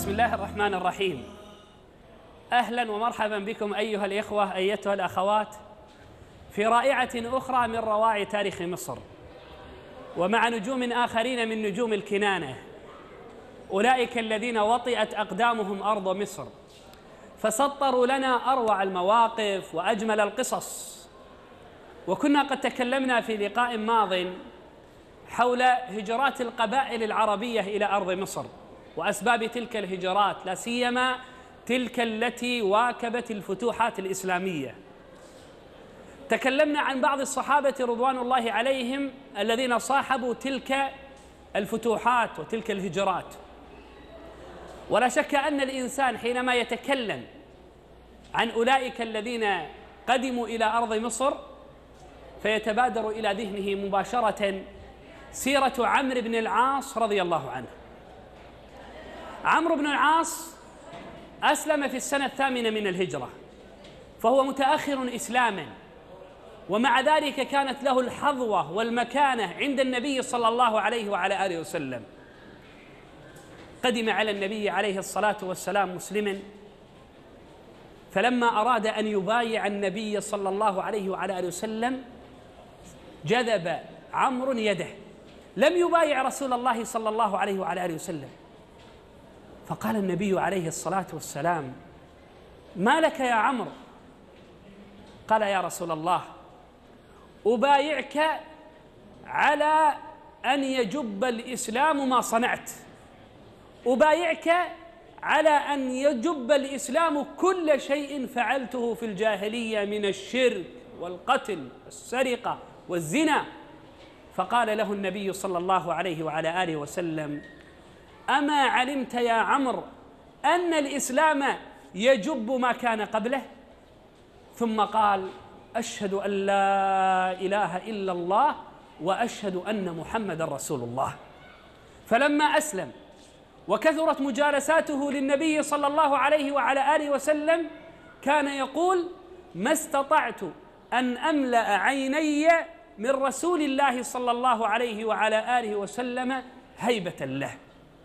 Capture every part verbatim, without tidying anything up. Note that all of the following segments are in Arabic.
بسم الله الرحمن الرحيم. أهلا ومرحبا بكم أيها الإخوة أيتها الأخوات في رائعة أخرى من رواع تاريخ مصر، ومع نجوم آخرين من نجوم الكنانة، أولئك الذين وطئت أقدامهم أرض مصر فسطروا لنا أروع المواقف وأجمل القصص. وكنا قد تكلمنا في لقاء ماض حول هجرات القبائل العربية إلى أرض مصر وأسباب تلك الهجرات، لا سيما تلك التي واكبت الفتوحات الإسلامية. تكلمنا عن بعض الصحابة رضوان الله عليهم الذين صاحبوا تلك الفتوحات وتلك الهجرات، ولا شك أن الإنسان حينما يتكلم عن أولئك الذين قدموا إلى أرض مصر فيتبادر إلى ذهنه مباشرة سيرة عمرو بن العاص رضي الله عنه. عمرو بن العاص أسلم في السنة الثامنة من الهجرة، فهو متأخر إسلاما، ومع ذلك كانت له الحظوة والمكانة عند النبي صلى الله عليه وعلى آله وسلم. قدم على النبي عليه الصلاة والسلام مسلما، فلما أراد أن يبايع النبي صلى الله عليه وعلى آله وسلم جذب عمرو يده، لم يبايع رسول الله صلى الله عليه وعلى آله وسلم. فقال النبي عليه الصلاة والسلام: ما لك يا عمرو؟ قال: يا رسول الله، أبايعك على أن يجب الإسلام ما صنعت، أبايعك على أن يجب الإسلام كل شيء فعلته في الجاهلية من الشرك والقتل والسرقة والزنا. فقال له النبي صلى الله عليه وعلى آله وسلم: أما علمت يا عمرو أن الإسلام يجب ما كان قبله؟ ثم قال: أشهد أن لا إله إلا الله وأشهد أن محمد رسول الله. فلما أسلم وكثرت مجالساته للنبي صلى الله عليه وعلى آله وسلم كان يقول: ما استطعت أن أملأ عيني من رسول الله صلى الله عليه وعلى آله وسلم هيبة له.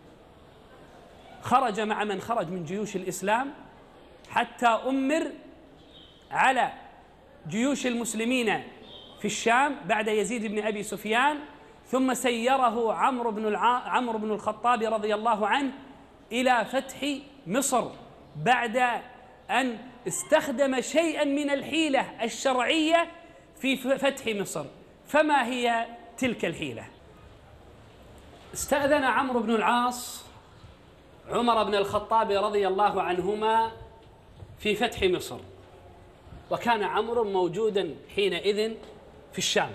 خرج مع من خرج من جيوش الإسلام حتى أمر على جيوش المسلمين في الشام بعد يزيد بن أبي سفيان، ثم سيره عمرو بن الع... عمرو بن الخطاب رضي الله عنه إلى فتح مصر بعد أن استخدم شيئا من الحيلة الشرعية في فتح مصر. فما هي تلك الحيلة؟ استأذن عمرو بن العاص عمر بن الخطاب رضي الله عنهما في فتح مصر، وكان عمرو موجودا حينئذ في الشام،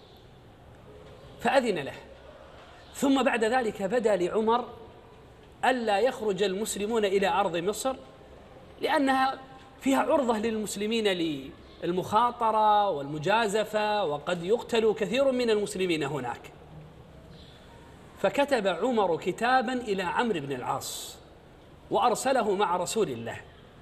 فأذن له. ثم بعد ذلك بدا لعمر ألا يخرج المسلمون إلى أرض مصر لأنها فيها عرضة للمسلمين للمخاطرة والمجازفة، وقد يقتل كثير من المسلمين هناك. فكتب عمر كتابا إلى عمرو بن العاص وأرسله مع رسول الله.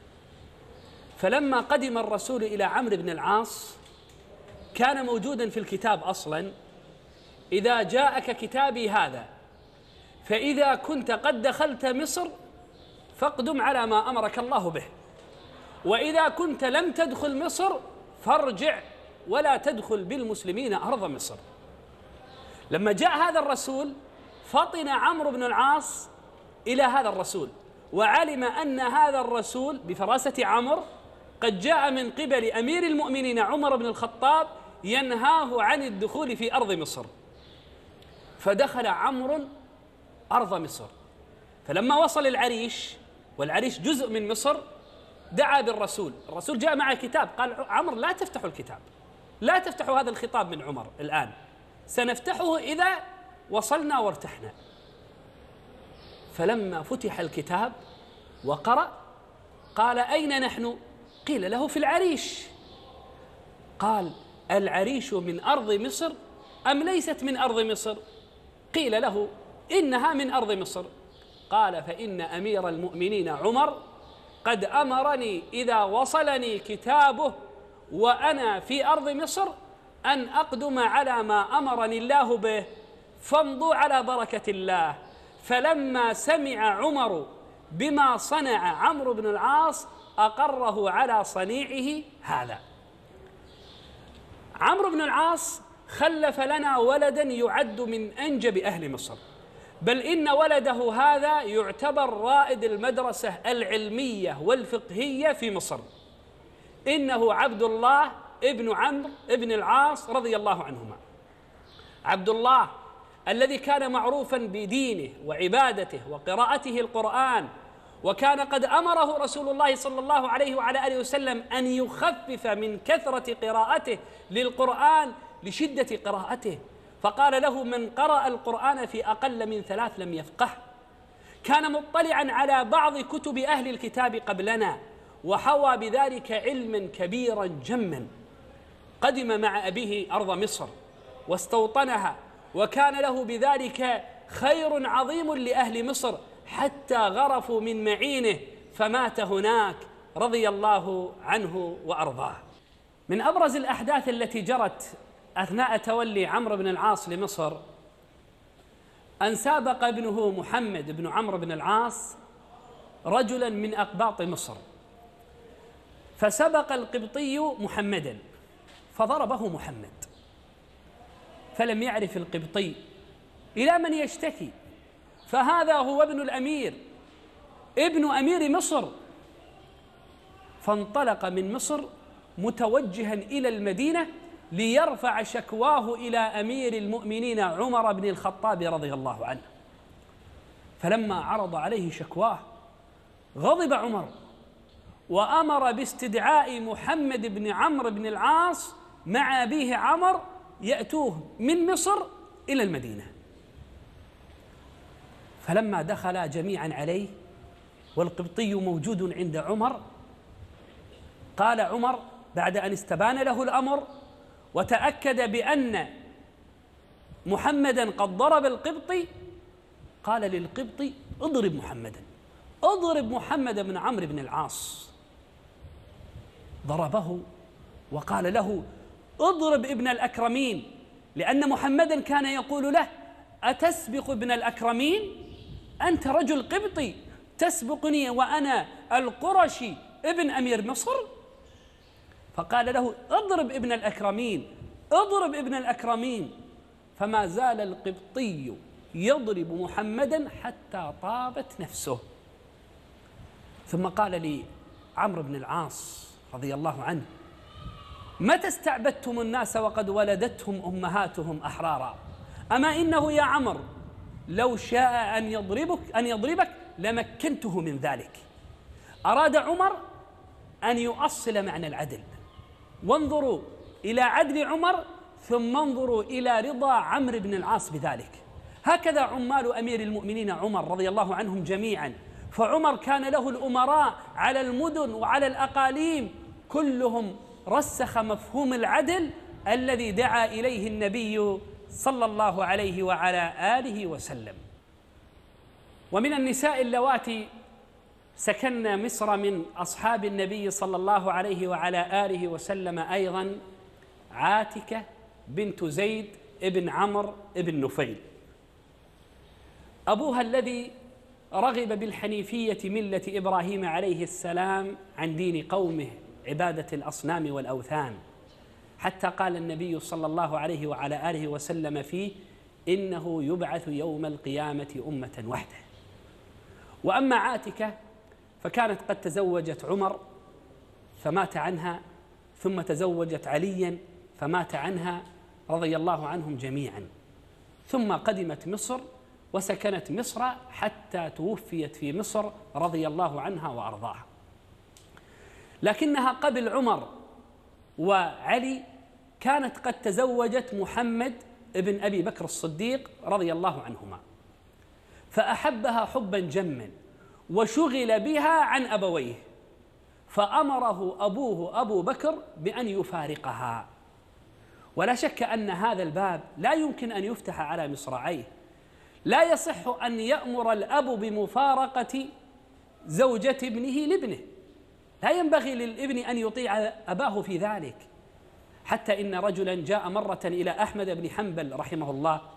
فلما قدم الرسول إلى عمرو بن العاص كان موجودا في الكتاب أصلا: إذا جاءك كتابي هذا فإذا كنت قد دخلت مصر فاقدم على ما أمرك الله به، وإذا كنت لم تدخل مصر فارجع ولا تدخل بالمسلمين أرض مصر. لما جاء هذا الرسول فطن عمرو بن العاص إلى هذا الرسول، وعلم أن هذا الرسول بفراسة عمرو قد جاء من قبل أمير المؤمنين عمر بن الخطاب ينهاه عن الدخول في أرض مصر. فدخل عمرو أرض مصر، فلما وصل العريش، والعريش جزء من مصر، دعا بالرسول. الرسول جاء مع كتاب، قال: عمرو لا تفتحوا الكتاب، لا تفتحوا هذا الخطاب من عمر الآن، سنفتحه إذا وصلنا وارتحنا. فلما فتح الكتاب وقرأ قال: أين نحن؟ قيل له: في العريش. قال: العريش من أرض مصر أم ليست من أرض مصر؟ قيل له: إنها من أرض مصر. قال: فإن أمير المؤمنين عمر قد أمرني إذا وصلني كتابه وأنا في أرض مصر أن أقدم على ما أمرني الله به، فامضوا على بركة الله. فلما سمع عمر بما صنع عمرو بن العاص أقره على صنيعه هذا. عمرو بن العاص خلف لنا ولدا يعد من أنجب أهل مصر، بل إن ولده هذا يعتبر رائد المدرسة العلمية والفقهية في مصر. إنه عبد الله ابن عمرو ابن العاص رضي الله عنهما. عبد الله الذي كان معروفا بدينه وعبادته وقراءته القرآن، وكان قد أمره رسول الله صلى الله عليه وعلى آله وسلم أن يخفف من كثرة قراءته للقرآن لشدة قراءته، فقال له: من قرأ القرآن في أقل من ثلاث لم يفقه. كان مطلعا على بعض كتب أهل الكتاب قبلنا، وحوى بذلك علما كبيرا جما. قدم مع أبيه أرض مصر واستوطنها، وكان له بذلك خير عظيم لأهل مصر حتى غرفوا من معينه فمات هناك رضي الله عنه وأرضاه. من أبرز الأحداث التي جرت أثناء تولي عمرو بن العاص لمصر أن سابق ابنه محمد بن عمرو بن العاص رجلا من أقباط مصر، فسبق القبطي محمدا فضربه محمد، فلم يعرف القبطي إلى من يشتكي، فهذا هو ابن الأمير ابن أمير مصر، فانطلق من مصر متوجها إلى المدينة ليرفع شكواه إلى أمير المؤمنين عمر بن الخطاب رضي الله عنه. فلما عرض عليه شكواه غضب عمر وأمر باستدعاء محمد بن عمرو بن العاص مع أبيه عمر يأتوه من مصر إلى المدينة. فلما دخل جميعا عليه والقبطي موجود عند عمر، قال عمر بعد أن استبان له الأمر وتأكد بأن محمدا قد ضرب القبطي، قال للقبطي: اضرب محمدا، اضرب محمد بن عمرو بن العاص. ضربه وقال له: اضرب ابن الأكرمين، لأن محمدا كان يقول له: أتسبق ابن الأكرمين؟ أنت رجل قبطي تسبقني وأنا القرشي ابن أمير مصر. فقال له: اضرب ابن الأكرمين، اضرب ابن الأكرمين. فما زال القبطي يضرب محمدا حتى طابت نفسه. ثم قال لي عمرو بن العاص رضي الله عنه: متى استعبدتم الناس وقد ولدتهم أمهاتهم أحرارا؟ أما إنه يا عمرو لو شاء أن يضربك أن يضربك لمكنته من ذلك. أراد عمر أن يؤصل معنى العدل، وانظروا إلى عدل عمر ثم انظروا إلى رضا عمرو بن العاص بذلك. هكذا عمال أمير المؤمنين عمر رضي الله عنهم جميعا، فعمر كان له الأمراء على المدن وعلى الأقاليم كلهم رسخ مفهوم العدل الذي دعا إليه النبي صلى الله عليه وعلى آله وسلم. ومن النساء اللواتي سكن مصر من أصحاب النبي صلى الله عليه وعلى آله وسلم أيضا عاتكة بنت زيد ابن عمرو ابن نفيل. أبوها الذي رغب بالحنيفية ملة إبراهيم عليه السلام عن دين قومه عبادة الأصنام والأوثان، حتى قال النبي صلى الله عليه وعلى آله وسلم فيه: إنه يبعث يوم القيامة أمة وحده. وأما عاتكة فكانت قد تزوجت عمر فمات عنها، ثم تزوجت عليا فمات عنها رضي الله عنهم جميعا، ثم قدمت مصر وسكنت مصر حتى توفيت في مصر رضي الله عنها وأرضاها. لكنها قبل عمر وعلي كانت قد تزوجت محمد ابن أبي بكر الصديق رضي الله عنهما، فأحبها حبا جما وشغل بها عن أبويه، فأمره أبوه أبو بكر بأن يفارقها. ولا شك أن هذا الباب لا يمكن أن يفتح على مصراعيه. لا يصح أن يأمر الأب بمفارقة زوجة ابنه لابنه، لا ينبغي للابن أن يطيع أباه في ذلك. حتى إن رجلا جاء مرة إلى أحمد بن حنبل رحمه الله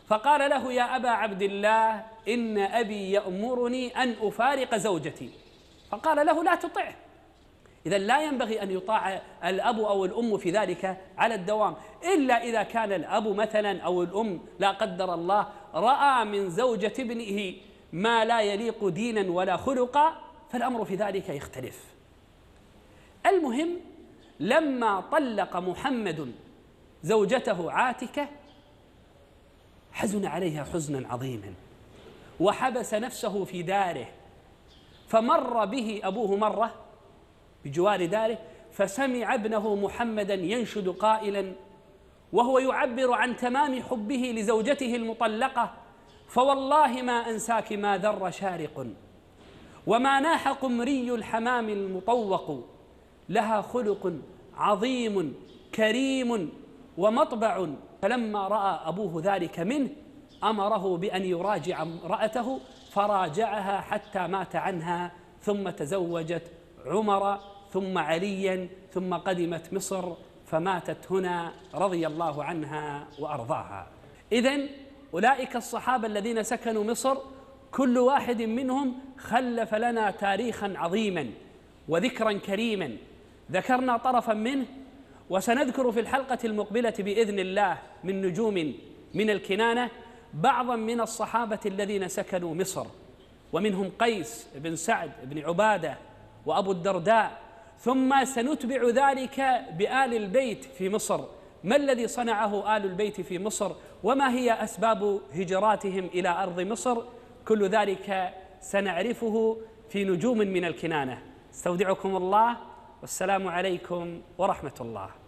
فقال له: يا أبا عبد الله، إن أبي يأمرني أن أفارق زوجتي. فقال له: لا تطعه. إذا لا ينبغي أن يطاع الأب أو الأم في ذلك على الدوام، إلا إذا كان الأب مثلا أو الأم لا قدر الله رأى من زوجة ابنه ما لا يليق دينا ولا خلقا، فالأمر في ذلك يختلف. المهم، لما طلق محمد زوجته عاتكة حزن عليها حزنا عظيما، وحبس نفسه في داره، فمر به أبوه مرة بجوار داره، فسمع ابنه محمدا ينشد قائلا وهو يعبر عن تمام حبه لزوجته المطلقة: فوالله ما أنساك ما ذر شارق، وما ناح قمري الحمام المطوق، لها خلق عظيم كريم ومطبع. فلما رأى أبوه ذلك منه أمره بأن يراجع امرأته، فراجعها حتى مات عنها، ثم تزوجت عمر ثم عليا، ثم قدمت مصر فماتت هنا رضي الله عنها وأرضاها. إذن أولئك الصحابة الذين سكنوا مصر كل واحد منهم خلف لنا تاريخا عظيما وذكرا كريما، ذكرنا طرفا منه، وسنذكر في الحلقة المقبلة بإذن الله من نجوم من الكنانة بعضا من الصحابة الذين سكنوا مصر، ومنهم قيس بن سعد بن عبادة وأبو الدرداء. ثم سنتبع ذلك بآل البيت في مصر، ما الذي صنعه آل البيت في مصر، وما هي أسباب هجراتهم إلى أرض مصر. كل ذلك سنعرفه في نجوم من الكنانة. استودعكم الله، والسلام عليكم ورحمة الله.